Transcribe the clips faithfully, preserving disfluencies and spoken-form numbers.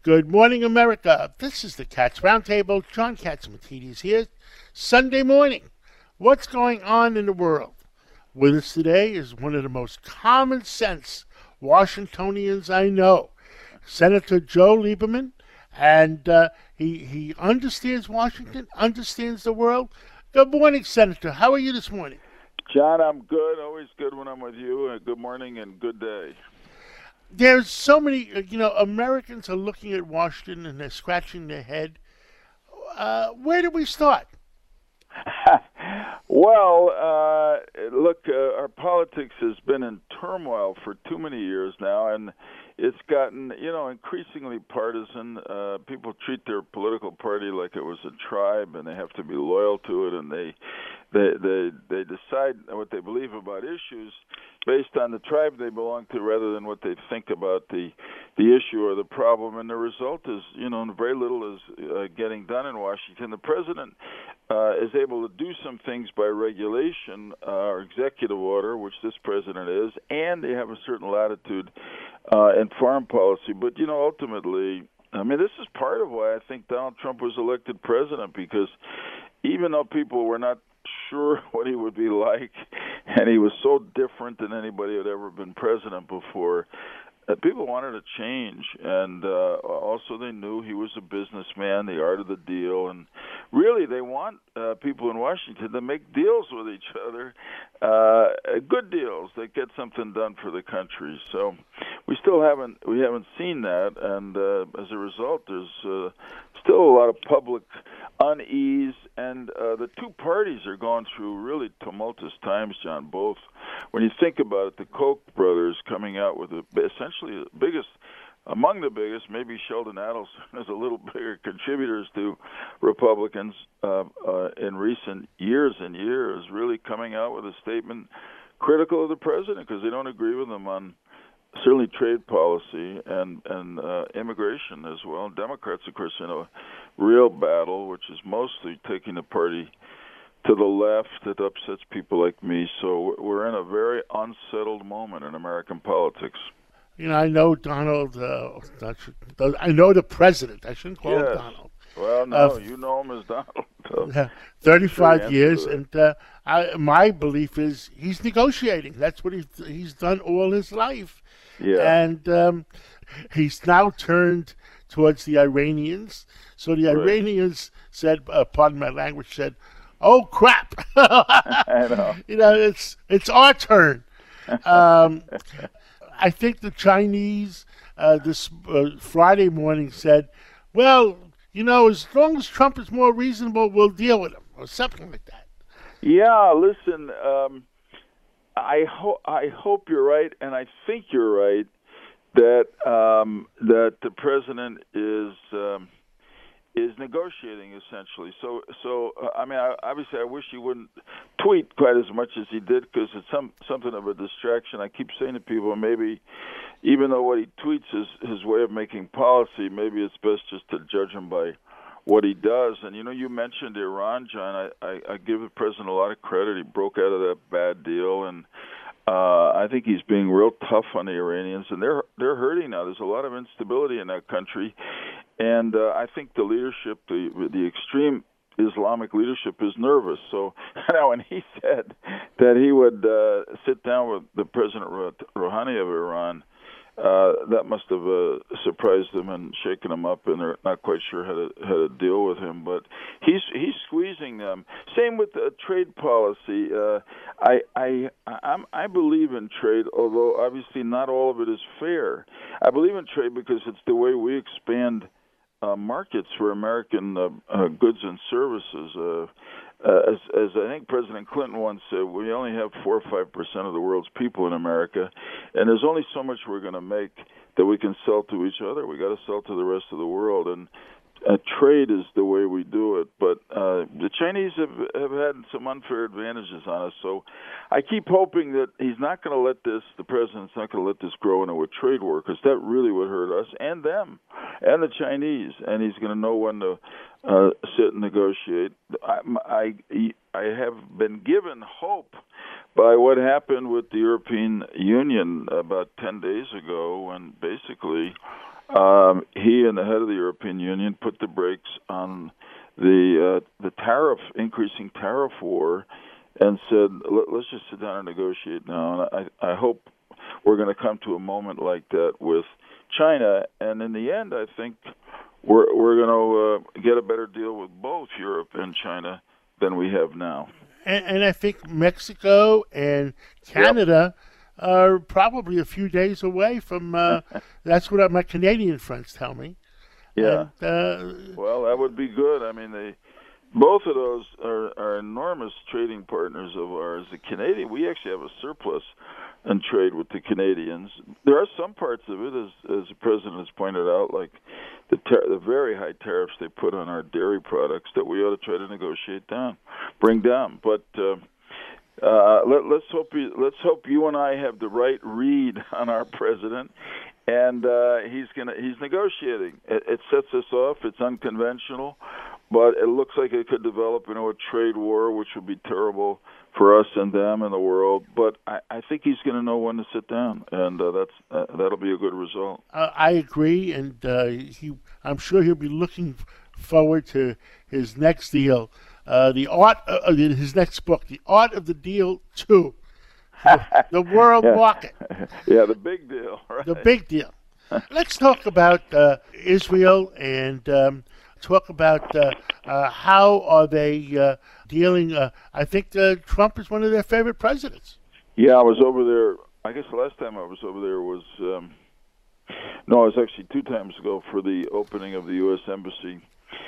Good morning, America. This is the Cats Roundtable. John Catsimatidis here. Sunday morning. What's going on in the world? With us today is one of the most common sense Washingtonians I know, Senator Joe Lieberman, and uh, he he understands Washington, understands the world. Good morning, Senator. How are you this morning? John, I'm good. Always good when I'm with you. Uh, good morning and good day. There's so many, uh, you know, Americans are looking at Washington and they're scratching their head. Uh, where do we start? Well, uh, look, uh, our politics has been in turmoil for too many years now, and it's gotten, you know, increasingly partisan. Uh, people treat their political party like it was a tribe, and they have to be loyal to it, and they they they, they decide what they believe about issues based on the tribe they belong to rather than what they think about the the issue or the problem. And the result is, you know, very little is uh, getting done in Washington. The president uh, is able to do some things by regulation uh, or executive order, which this president is, and they have a certain latitude uh, in foreign policy. But, you know, ultimately, I mean, this is part of why I think Donald Trump was elected president, because even though people were not sure what he would be like, and he was so different than anybody who had ever been president before, uh, people wanted a change, and uh, also they knew he was a businessman, the art of the deal, and really they want uh, people in Washington to make deals with each other, uh, good deals that get something done for the country. So we still haven't we haven't seen that, and uh, as a result, there's uh, still a lot of public unease, and uh, the two parties are going through really tumultuous times, John, both. When you think about it, the Koch brothers coming out with a, essentially the biggest, among the biggest, maybe Sheldon Adelson is a little bigger contributors to Republicans uh, uh, in recent years and years, really coming out with a statement critical of the president because they don't agree with him on certainly trade policy and and uh, immigration as well. Democrats, of course, in a real battle, which is mostly taking the party to the left that upsets people like me. So we're in a very unsettled moment in American politics. You know, I know Donald. Uh, not sure, I know the president. I shouldn't call yes. him Donald. Well, no, uh, you know him as Donald. So Thirty-five sure years, and uh, I, my belief is he's negotiating. That's what he's he's done all his life. Yeah. And um, he's now turned towards the Iranians. So the right. Iranians said, uh, pardon my language, said, "Oh crap!" I know. You know, it's it's our turn. Um, I think the Chinese uh, this uh, Friday morning said, "Well, you know, as long as Trump is more reasonable, we'll deal with him," or something like that. Yeah. Listen. Um, I hope I hope you're right, and I think you're right that um, that the president is um, is negotiating essentially. So so uh, I mean, I, obviously, I wish he wouldn't tweet quite as much as he did because it's some something of a distraction. I keep saying to people, maybe even though what he tweets is his way of making policy, maybe it's best just to judge him by what he does. And, you know, you mentioned Iran, John. I, I, I give the president a lot of credit. He broke out of that bad deal, and uh, I think he's being real tough on the Iranians. And they're they're hurting now. There's a lot of instability in that country. And uh, I think the leadership, the the extreme Islamic leadership is nervous. So now when he said that he would uh, sit down with the President Rouhani of Iran, Uh, that must have uh, surprised them and shaken them up, and they're not quite sure how to how to deal with him. But he's he's squeezing them. Same with uh, trade policy. Uh, I I I'm, I believe in trade, although obviously not all of it is fair. I believe in trade because it's the way we expand uh, markets for American uh, uh, goods and services. Uh, Uh, as, as I think President Clinton once said, we only have four or five percent of the world's people in America, and there's only so much we're going to make that we can sell to each other. We got to sell to the rest of the world, and uh, trade is the way we do it. But uh, the Chinese have have had some unfair advantages on us, so I keep hoping that he's not going to let this. The president's not going to let this grow into a trade war, because that really would hurt us and them and the Chinese. And he's going to know when to Uh, sit and negotiate. I, I, I have been given hope by what happened with the European Union about ten days ago, when basically Um, he and the head of the European Union put the brakes on the uh, the tariff increasing tariff war, and said, Let, "Let's just sit down and negotiate now." And I, I hope we're going to come to a moment like that with China. And in the end, I think we're we're going to uh, get a better deal with both Europe and China than we have now. And, and I think Mexico and Canada yep. are probably a few days away from. Uh, that's what my Canadian friends tell me. Yeah. And, uh, well, that would be good. I mean, they both of those are, are enormous trading partners of ours. The Canadian, we actually have a surplus in trade with the Canadians. There are some parts of it, as as the president has pointed out, like the tar- the very high tariffs they put on our dairy products that we ought to try to negotiate down, bring down. But uh, uh, let, let's hope you, let's hope you and I have the right read on our president. And uh, he's gonna he's negotiating. It, it sets us off. It's unconventional, but it looks like it could develop into a trade war, which would be terrible for us and them and the world. But I, I think he's going to know when to sit down, and uh, that's uh, that'll be a good result. Uh, I agree, and uh, he I'm sure he'll be looking forward to his next deal, uh, the art uh, his next book, The Art of the Deal Two. The, the world yeah. market. Yeah, the big deal. Right? The big deal. Let's talk about uh, Israel and um, talk about uh, uh, how are they uh, dealing. Uh, I think uh, Trump is one of their favorite presidents. Yeah, I was over there. I guess the last time I was over there was, um, no, it was actually two times ago for the opening of the U S Embassy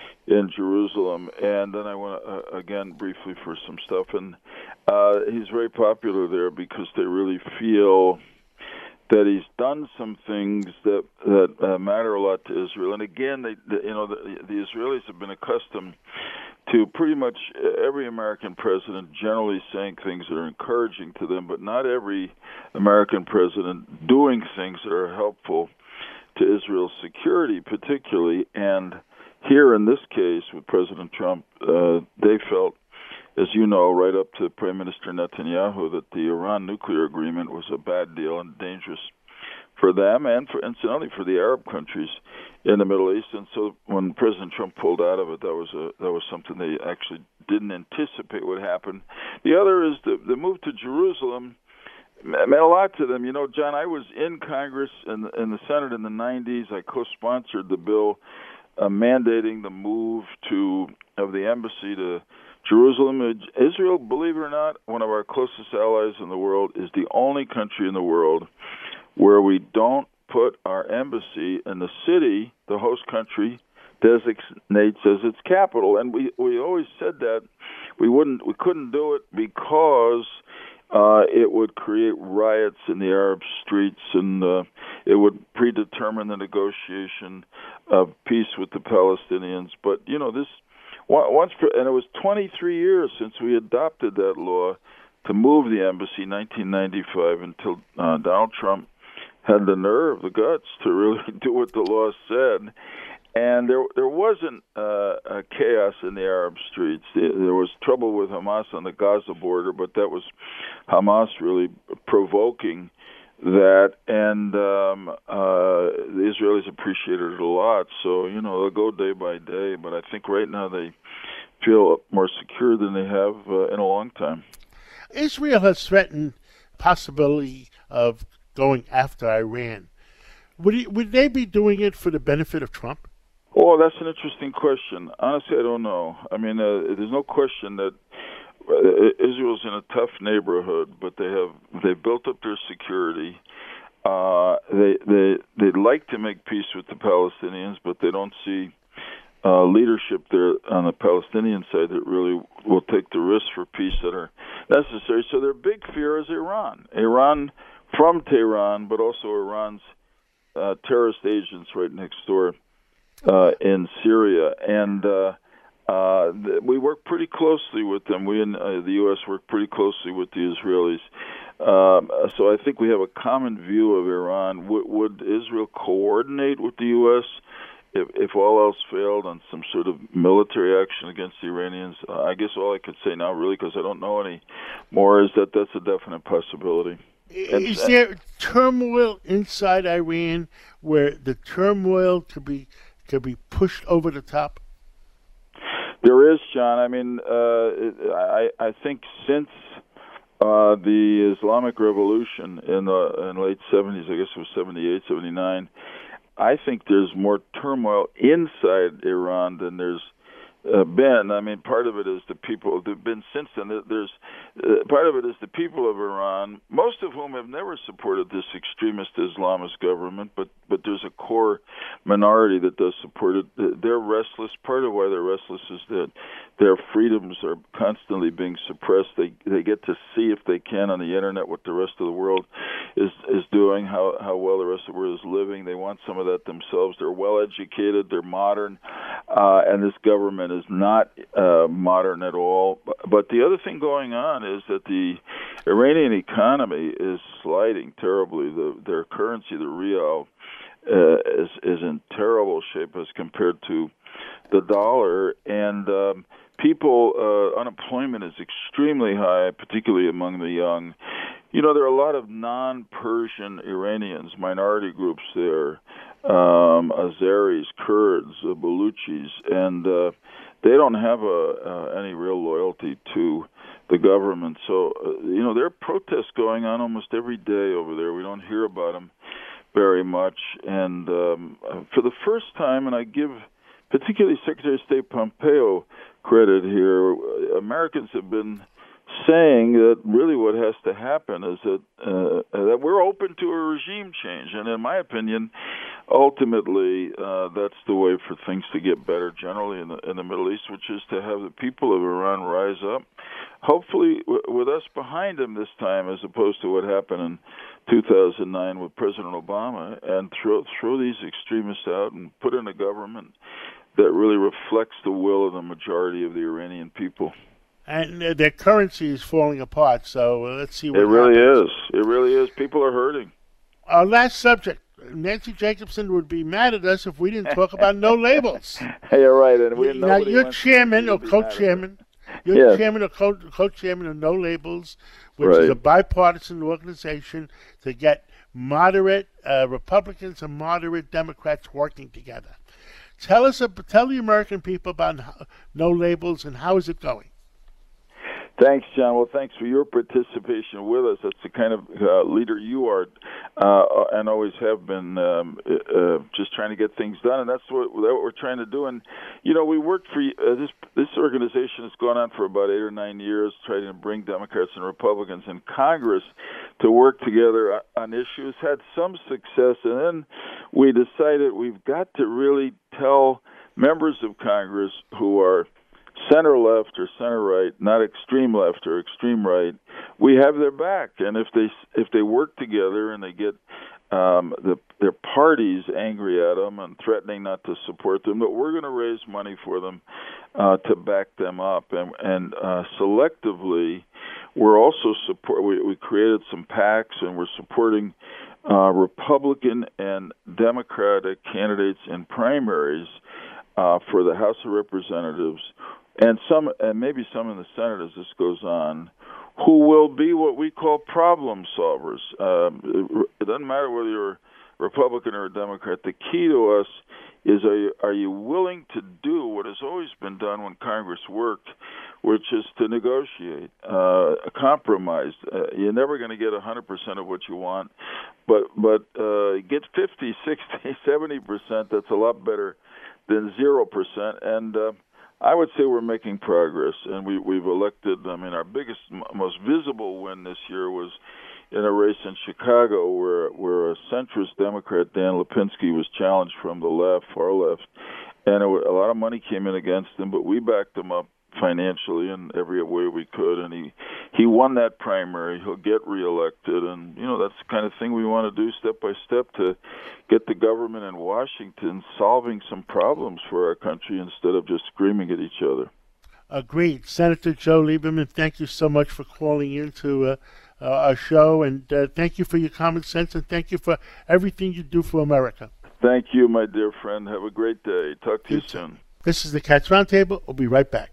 in Jerusalem, and then I went uh, again briefly for some stuff, and uh, he's very popular there because they really feel that he's done some things that that uh, matter a lot to Israel. And again, they, the, you know, the, the Israelis have been accustomed to pretty much every American president generally saying things that are encouraging to them, but not every American president doing things that are helpful to Israel's security, particularly. And here in this case with President Trump, uh, they felt, as you know, right up to Prime Minister Netanyahu, that the Iran nuclear agreement was a bad deal and dangerous for them and, for, incidentally, for the Arab countries in the Middle East. And so when President Trump pulled out of it, that was a, that was something they actually didn't anticipate would happen. The other is the, the move to Jerusalem meant a lot to them. You know, John, I was in Congress and in, in the Senate in the nineties. I co-sponsored the bill uh, mandating the move to of the embassy to Jerusalem. Israel, believe it or not, one of our closest allies in the world, is the only country in the world where we don't put our embassy in the city the host country designates as its capital. And we, we always said that we wouldn't, we couldn't do it because uh, it would create riots in the Arab streets, and uh, it would predetermine the negotiation of peace with the Palestinians. But you know this. Once, and it was twenty-three years since we adopted that law to move the embassy, nineteen ninety-five, until uh, Donald Trump had the nerve, the guts, to really do what the law said. And there there wasn't uh, a chaos in the Arab streets. There was trouble with Hamas on the Gaza border, but that was Hamas really provoking that, and um, uh, the Israelis appreciated it a lot. So, you know, they'll go day by day, but I think right now they feel more secure than they have uh, in a long time. Israel has threatened possibility of going after Iran. Would, he, would they be doing it for the benefit of Trump? Oh, that's an interesting question. Honestly, I don't know. I mean, uh, there's no question that Israel's in a tough neighborhood, but they have they built up their security. Uh, they they they'd like to make peace with the Palestinians, but they don't see uh, leadership there on the Palestinian side that really will take the risks for peace that are necessary. So their big fear is Iran. Iran from Tehran, but also Iran's uh, terrorist agents right next door uh, in Syria. And uh, uh, th- we work pretty closely with them. We in uh, the U S work pretty closely with the Israelis. Um, so I think we have a common view of Iran. W- would Israel coordinate with the U S if, if all else failed on some sort of military action against the Iranians? Uh, I guess all I could say now, really, because I don't know any more, is that that's a definite possibility. Is there turmoil inside Iran where the turmoil could be could be pushed over the top? There is, John. I mean, uh, I, I think since uh, the Islamic Revolution in the in late seventies, I guess it was seventy-eight, seventy-nine, I think there's more turmoil inside Iran than there's Uh, been. I mean, part of it is the people who've been since then. There's uh, part of it is the people of Iran, most of whom have never supported this extremist Islamist government, but but there's a core minority that does support it. They're restless. Part of why they're restless is that their freedoms are constantly being suppressed. They they get to see if they can on the internet what the rest of the world is is doing, how how well the rest of the world is living. They want some of that themselves. They're well educated. They're modern, uh, and this government is not uh, modern at all. But the other thing going on is that the Iranian economy is sliding terribly. The, their currency, the rial, uh, is is in terrible shape as compared to the dollar. And um, people, uh, unemployment is extremely high, particularly among the young. You know, there are a lot of non-Persian Iranians, minority groups there, um, Azeris, Kurds, uh, Baluchis, and uh, they don't have a, uh, any real loyalty to the government. So, uh, you know, there are protests going on almost every day over there. We don't hear about them very much. And um, for the first time, and I give particularly Secretary of State Pompeo credit here, Americans have been saying that really what has to happen is that uh, that we're open to a regime change, and in my opinion, ultimately uh, that's the way for things to get better generally in the in the Middle East, which is to have the people of Iran rise up, hopefully w- with us behind them this time, as opposed to what happened in two thousand nine with President Obama, and throw throw these extremists out and put in a government that really reflects the will of the majority of the Iranian people. And uh, their currency is falling apart, so uh, let's see what It really happens. is. It really is. People are hurting. Our last subject. Nancy Jacobson would be mad at us if we didn't talk about no labels. Hey, you're right. And we, now, you're chairman or co-chairman. You're yes. chairman or co- co-chairman of No Labels, which right. is a bipartisan organization to get moderate uh, Republicans and moderate Democrats working together. Tell us, uh, tell the American people about No Labels and how is it going? Thanks, John. Well, thanks for your participation with us. That's the kind of uh, leader you are, uh, and always have been, um, uh, just trying to get things done, and that's what, that's what we're trying to do. And you know, we worked for uh, this. This organization has gone on for about eight or nine years, trying to bring Democrats and Republicans in Congress to work together on issues. Had some success, and then we decided we've got to really tell members of Congress who are center left or center right, not extreme left or extreme right, we have their back. And if they if they work together and they get um, the, their parties angry at them and threatening not to support them, that we're going to raise money for them uh, to back them up. And, and uh, selectively, we're also support. We, we created some PACs, and we're supporting uh, Republican and Democratic candidates in primaries uh, for the House of Representatives. And some, and maybe some in the Senate as this goes on, who will be what we call problem solvers. Um, it doesn't matter whether you're a Republican or a Democrat. The key to us is, are you, are you willing to do what has always been done when Congress worked, which is to negotiate, uh, a compromise. Uh, you're never going to get one hundred percent of what you want, but, but uh, get fifty, sixty, seventy percent. That's a lot better than zero percent. And uh, I would say we're making progress, and we, we've elected, I mean, our biggest, most visible win this year was in a race in Chicago where where a centrist Democrat, Dan Lipinski, was challenged from the left, far left, and it, a lot of money came in against him, but we backed him up financially in every way we could, and he, he won that primary. He'll get reelected, and, you know, that's the kind of thing we want to do step by step to get the government in Washington solving some problems for our country instead of just screaming at each other. Agreed. Senator Joe Lieberman, thank you so much for calling into uh, uh, our show, and uh, thank you for your common sense, and thank you for everything you do for America. Thank you, my dear friend. Have a great day. Talk to you, you soon. This is the Cats Roundtable. We'll be right back.